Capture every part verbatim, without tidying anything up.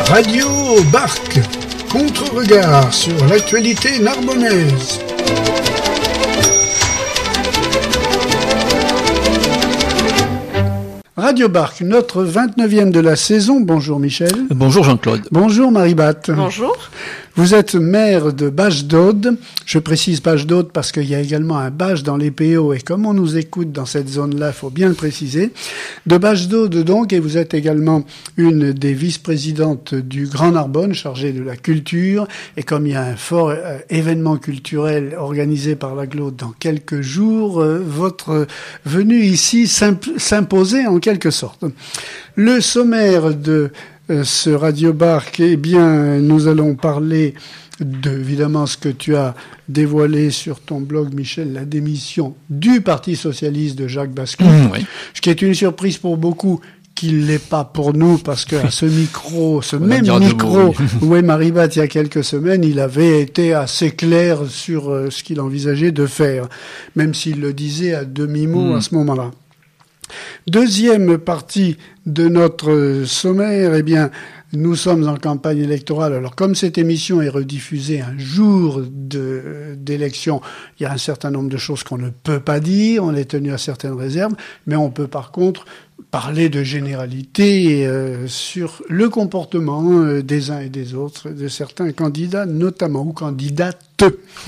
Radio Barque, contre-regard sur l'actualité narbonnaise. Radio Barque, notre vingt-neuvième de la saison. Bonjour Michel. Bonjour Jean-Claude. Bonjour Marie-Batte. Bonjour. Vous êtes maire de Bâche-d'Aude. Je précise Bâche-d'Aude parce qu'il y a également un Bâche dans les P O et comme on nous écoute dans cette zone-là, il faut bien le préciser. De Bâche-d'Aude donc, et vous êtes également une des vice-présidentes du Grand Narbonne, chargée de la culture. Et comme il y a un fort euh, événement culturel organisé par l'Agglode dans quelques jours, euh, votre venue ici s'imp- s'imposait en quelque sorte. Le sommaire de Euh, ce Radio Barque, eh bien, nous allons parler de, évidemment, ce que tu as dévoilé sur ton blog, Michel, la démission du Parti Socialiste de Jacques Basquiat. Mmh, oui. Ce qui est une surprise pour beaucoup, qu'il l'est pas pour nous, parce que à ce micro, ce On même micro, mots, oui. où est Marie-Batte il y a quelques semaines, il avait été assez clair sur euh, ce qu'il envisageait de faire, même s'il le disait à demi-mot mmh. à ce moment-là. Deuxième partie de notre sommaire, eh bien, nous sommes en campagne électorale. Alors, comme cette émission est rediffusée un jour de, d'élection, il y a un certain nombre de choses qu'on ne peut pas dire, on est tenu à certaines réserves, mais on peut par contre parler de généralité euh, sur le comportement euh, des uns et des autres, de certains candidats notamment, ou candidates. Mmh.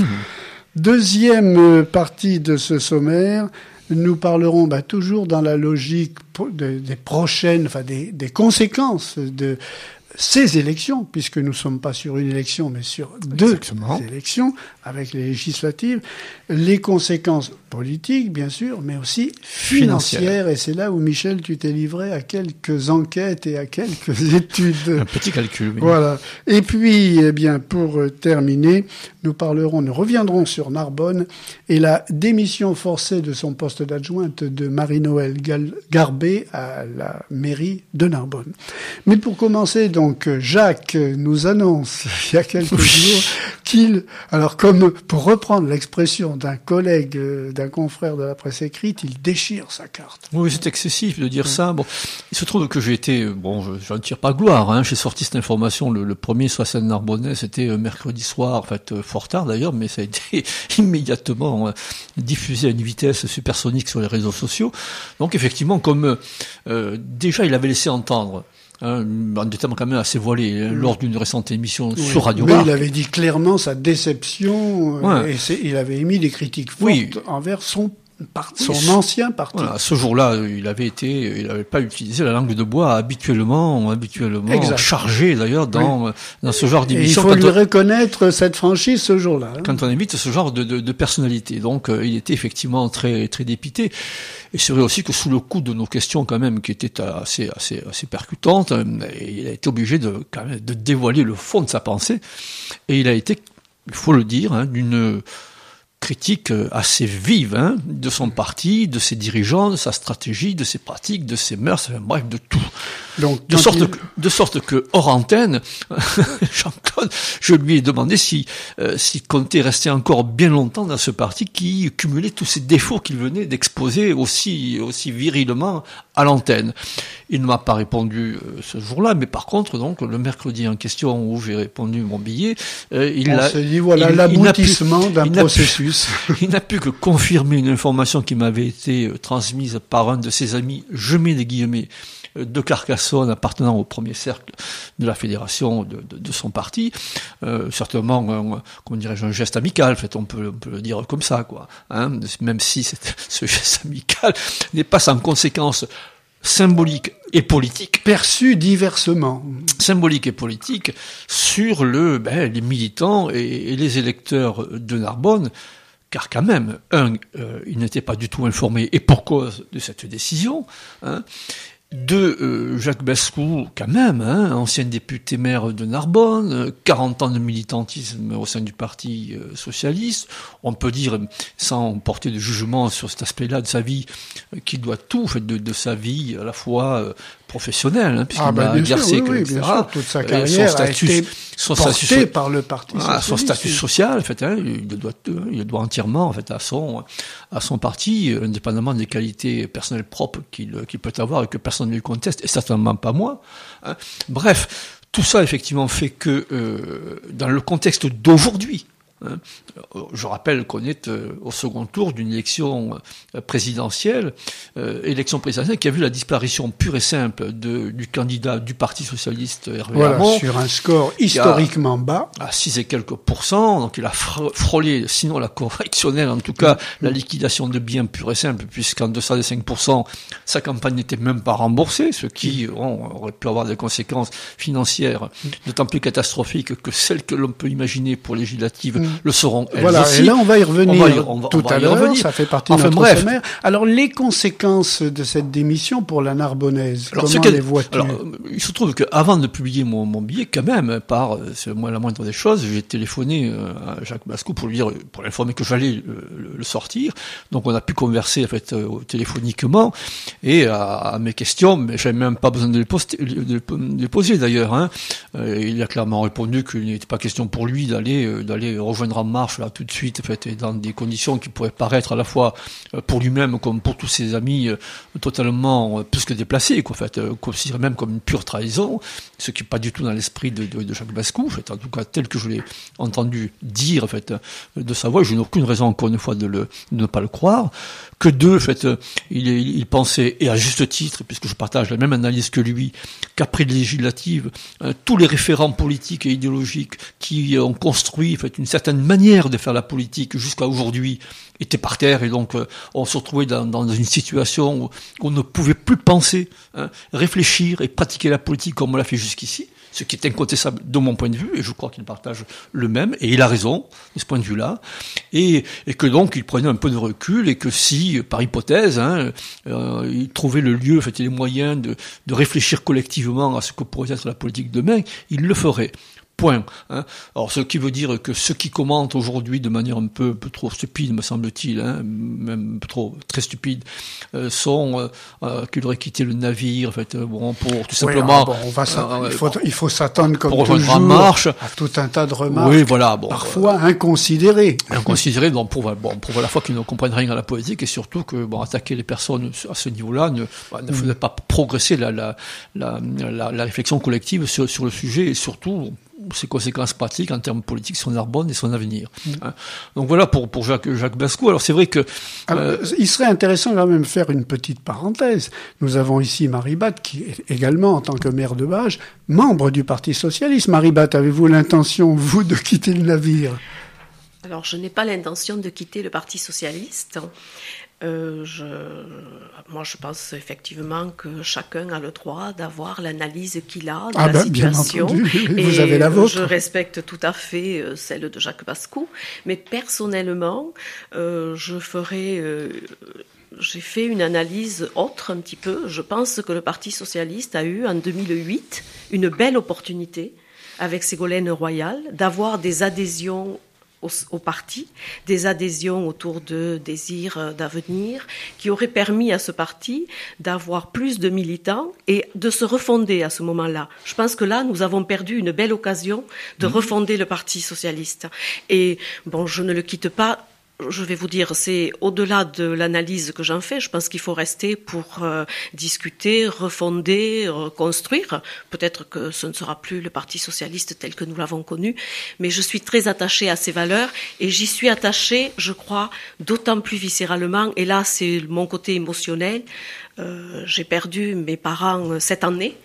Deuxième partie de ce sommaire, nous parlerons bah, toujours dans la logique de, des prochaines, enfin des, des conséquences de ces élections, puisque nous ne sommes pas sur une élection, mais sur deux Exactement. élections, avec les législatives, les conséquences politiques, bien sûr, mais aussi financières. Financière. Et c'est là où, Michel, tu t'es livré à quelques enquêtes et à quelques études. Un petit calcul, oui. Voilà. Et puis, eh bien, pour terminer, nous parlerons, nous reviendrons sur Narbonne et la démission forcée de son poste d'adjointe de Marie-Noëlle Garbet à la mairie de Narbonne. Mais pour commencer, donc, Jacques nous annonce, il y a quelques jours, qu'il, alors comme pour reprendre l'expression d'un collègue, d'un confrère de la presse écrite, il déchire sa carte. Oui, c'est excessif de dire ouais. ça. Bon, il se trouve que j'ai été, bon, je, je ne tire pas gloire, hein, j'ai sorti cette information le, le premier sur la scène narbonnaise, c'était mercredi soir, en fait, fort tard d'ailleurs, mais ça a été immédiatement diffusé à une vitesse supersonique sur les réseaux sociaux. Donc effectivement, comme euh, déjà il avait laissé entendre, Hein, en des termes quand même assez voilés, hein, lors d'une récente émission oui, sur Radio Barque. Mais il avait dit clairement sa déception, ouais. euh, et c'est, il avait émis des critiques fortes oui. envers son parti, son oui, ancien parti. Voilà, ce jour-là, il avait été, il n'avait pas utilisé la langue de bois habituellement, habituellement exact. chargé d'ailleurs dans, oui. dans ce genre d'émission. Et il faut lui on, reconnaître cette franchise ce jour-là. Hein. Quand on invite ce genre de, de, de personnalité. Donc, euh, il était effectivement très, très dépité. Et c'est vrai aussi que sous le coup de nos questions quand même, qui étaient assez, assez, assez percutantes, il a été obligé de, quand même, de dévoiler le fond de sa pensée. Et il a été, il faut le dire, hein, d'une critique assez vive hein, de son parti, de ses dirigeants, de sa stratégie, de ses pratiques, de ses mœurs, bref, de tout. Donc, de sorte, il... que, de sorte que, hors antenne, Jean-Claude, je lui ai demandé si, euh, s'il comptait rester encore bien longtemps dans ce parti qui cumulait tous ces défauts qu'il venait d'exposer aussi, aussi virilement à l'antenne. Il ne m'a pas répondu euh, ce jour-là, mais par contre, donc, le mercredi en question où j'ai répondu mon billet, euh, il On a, se dit, voilà, il, l'aboutissement il pu, d'un il processus. Pu, il n'a pu que confirmer une information qui m'avait été transmise par un de ses amis, je mets des guillemets, de Carcassonne appartenant au premier cercle de la fédération de, de, de son parti, euh, certainement, un, comment dirais-je, un geste amical, en fait, on peut, on peut le dire comme ça, quoi. Hein, même si cette, ce geste amical n'est pas sans conséquences symboliques et politiques, perçues diversement, symboliques et politiques sur le, ben, les militants et, et les électeurs de Narbonne. Car quand même, un, euh, ils n'étaient pas du tout informés, et pour cause de cette décision, hein. Deux, euh, Jacques Bescou, quand même, hein, ancien député maire de Narbonne, quarante ans de militantisme au sein du Parti euh, socialiste. On peut dire, sans porter de jugement sur cet aspect-là de sa vie, euh, qu'il doit tout, fait, de, de sa vie à la fois euh, professionnelle, hein, puisqu'il ah, bah, a exercé, sûr, oui, et cetera. Bien sûr, toute sa carrière son statut, a été son portée statut, par le Parti voilà, socialiste. Son statut social, en fait, hein, il le doit, il le doit entièrement, en fait, à son, à son parti, indépendamment des qualités personnelles propres qu'il, qu'il peut avoir et que personne ne lui conteste, et certainement pas moi. Hein. Bref, tout ça, effectivement, fait que, euh, dans le contexte d'aujourd'hui, hein, je rappelle qu'on est euh, au second tour d'une élection euh, présidentielle, euh, élection présidentielle qui a vu la disparition pure et simple de, du candidat du Parti socialiste Hervé voilà, Hamon, sur un score historiquement a, bas, à six et quelques pourcents, donc il a frôlé, sinon la correctionnelle, en tout cas mmh. la liquidation de biens pure et simple, puisqu'en deçà des cinq pour cent, sa campagne n'était même pas remboursée, ce qui bon, aurait pu avoir des conséquences financières mmh. d'autant plus catastrophiques que celles que l'on peut imaginer pour législatives mmh. le seront. Voilà, aussi. Et là on va y revenir on va y, on va, tout on va à l'heure, ça fait partie de enfin, notre bref. sommaire. Alors les conséquences de cette démission pour la Narbonnaise, alors, comment les vois-tu? Alors, il se trouve qu'avant de publier mon, mon billet, quand même, par c'est moi la moindre des choses, j'ai téléphoné à Jacques Bascou pour lui dire, pour l'informer que j'allais le, le, le sortir. Donc on a pu converser en fait téléphoniquement et à, à mes questions, mais j'avais même pas besoin de les, poster, de les poser d'ailleurs. Hein. Il a clairement répondu qu'il n'était pas question pour lui d'aller d'aller rejoindre En Marche là tout de suite, en fait, et dans des conditions qui pourraient paraître à la fois pour lui-même comme pour tous ses amis totalement plus que déplacées, quoi, en fait, considéré même comme une pure trahison, ce qui n'est pas du tout dans l'esprit de, de, de Jacques Bascou, en fait, en tout cas tel que je l'ai entendu dire, en fait, de sa voix. Je n'ai aucune raison encore une fois de, le, de ne pas le croire. Que deux, en fait, il, il pensait, et à juste titre, puisque je partage la même analyse que lui, qu'après les législatives, euh, tous les référents politiques et idéologiques qui ont construit, en fait, une certaine manière de faire la politique jusqu'à aujourd'hui étaient par terre, et donc euh, on se retrouvait dans, dans une situation où on ne pouvait plus penser, hein, réfléchir et pratiquer la politique comme on l'a fait jusqu'ici. Ce qui est incontestable de mon point de vue, et je crois qu'il partage le même, et il a raison de ce point de vue-là, et, et que donc il prenait un peu de recul, et que si, par hypothèse, hein, euh, il trouvait le lieu, en fait, les moyens de, de réfléchir collectivement à ce que pourrait être la politique demain, il le ferait. Point. Hein. Alors, ce qui veut dire que ceux qui commentent aujourd'hui de manière un peu, un peu trop stupide, me semble-t-il, hein, même un peu trop, très stupide, euh, sont euh, euh, qu'il aurait quitté le navire, en fait, bon, pour tout simplement. Oui, bon, on va euh, il faut, il faut s'attendre comme pour toujours En Marche, à tout un tas de remarques, oui, voilà, bon, parfois euh, inconsidérées. Inconsidérées, donc pour, bon, pour à la fois qu'ils ne comprennent rien à la politique, et surtout que bon, attaquer les personnes à ce niveau-là ne, bah, ne faisait pas progresser la, la, la, la, la réflexion collective sur, sur le sujet, et surtout ses conséquences pratiques en termes politiques sur Narbonne et son avenir. Mmh. Hein. Donc voilà pour, pour Jacques, Jacques Bascou. Alors c'est vrai que... Alors, euh, il serait intéressant quand même de faire une petite parenthèse. Nous avons ici Marie Batte, qui est également, en tant que maire de Bages, membre du Parti socialiste. Marie Batte, avez-vous l'intention, vous, de quitter le navire? Alors je n'ai pas l'intention de quitter le Parti socialiste. Euh, je, moi, je pense effectivement que chacun a le droit d'avoir l'analyse qu'il a de ah la ben, situation. Bien entendu. Et vous avez la vôtre. Je respecte tout à fait celle de Jacques Bascou, mais personnellement, euh, je ferai. Euh, J'ai fait une analyse autre un petit peu. Je pense que le Parti socialiste a eu en deux mille huit une belle opportunité avec Ségolène Royal d'avoir des adhésions Au, au parti, des adhésions autour de désirs d'avenir qui auraient permis à ce parti d'avoir plus de militants et de se refonder à ce moment-là. Je pense que là, nous avons perdu une belle occasion de refonder le Parti socialiste. Et bon, je ne le quitte pas. Je vais vous dire, c'est au-delà de l'analyse que j'en fais. Je pense qu'il faut rester pour euh, discuter, refonder, reconstruire. Peut-être que ce ne sera plus le Parti socialiste tel que nous l'avons connu, mais je suis très attachée à ces valeurs et j'y suis attachée, je crois, d'autant plus viscéralement. Et là, c'est mon côté émotionnel. Euh, j'ai perdu mes parents cette année.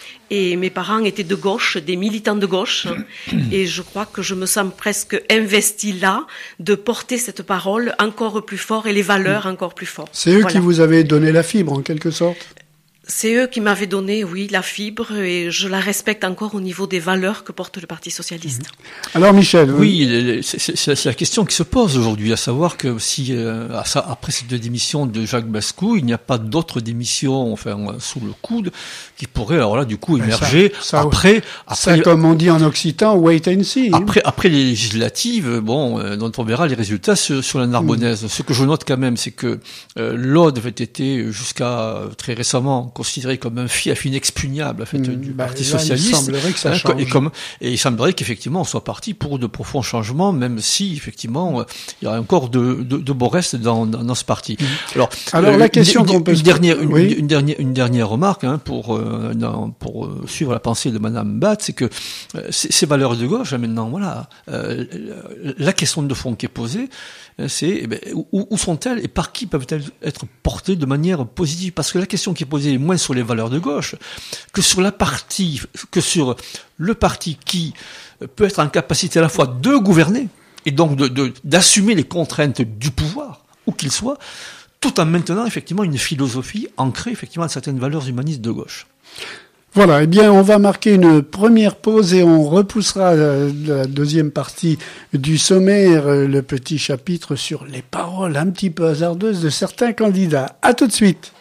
Et mes parents étaient de gauche, des militants de gauche, et je crois que je me sens presque investie là de porter cette parole encore plus fort et les valeurs encore plus fortes. C'est eux voilà. qui vous avaient donné la fibre, en quelque sorte? C'est eux qui m'avaient donné, oui, la fibre, et je la respecte encore au niveau des valeurs que porte le Parti socialiste. Alors Michel, oui, oui c'est, c'est, c'est la question qui se pose aujourd'hui, à savoir que si euh, après cette démission de Jacques Bascou, il n'y a pas d'autres démissions, enfin sous le coude, qui pourraient alors là du coup émerger ça, ça, après, après, ça, comme on dit en occitan, wait and see. Après, après les législatives, bon, euh, dont on verra les résultats sur, sur la Narbonnaise. Mmh. Ce que je note quand même, c'est que euh, l'Aude avait été jusqu'à très récemment considéré comme un fief inexpugnable en fait, mmh, du bah, Parti là, socialiste. Il semblerait que ça hein, change. Et, comme, et il semblerait qu'effectivement, on soit parti pour de profonds changements, même si, effectivement, euh, il y a encore de, de, de beaux restes dans, dans, dans ce parti. Mmh. Alors, Alors euh, la question une, qu'on peut une, se... dernière, une, oui. une, dernière, une dernière remarque hein, pour, euh, dans, pour euh, suivre la pensée de Madame Batt, c'est que euh, ces, ces valeurs de gauche, maintenant, voilà, euh, la question de fond qui est posée, c'est eh ben, où, où sont-elles et par qui peuvent-elles être portées de manière positive? Parce que la question qui est posée est moins sur les valeurs de gauche que sur la partie, que sur le parti qui peut être en capacité à la fois de gouverner et donc de, de, d'assumer les contraintes du pouvoir, où qu'il soit, tout en maintenant effectivement une philosophie ancrée effectivement à certaines valeurs humanistes de gauche. Voilà, eh bien, on va marquer une première pause et on repoussera la, la deuxième partie du sommaire, le petit chapitre sur les paroles un petit peu hasardeuses de certains candidats. À tout de suite.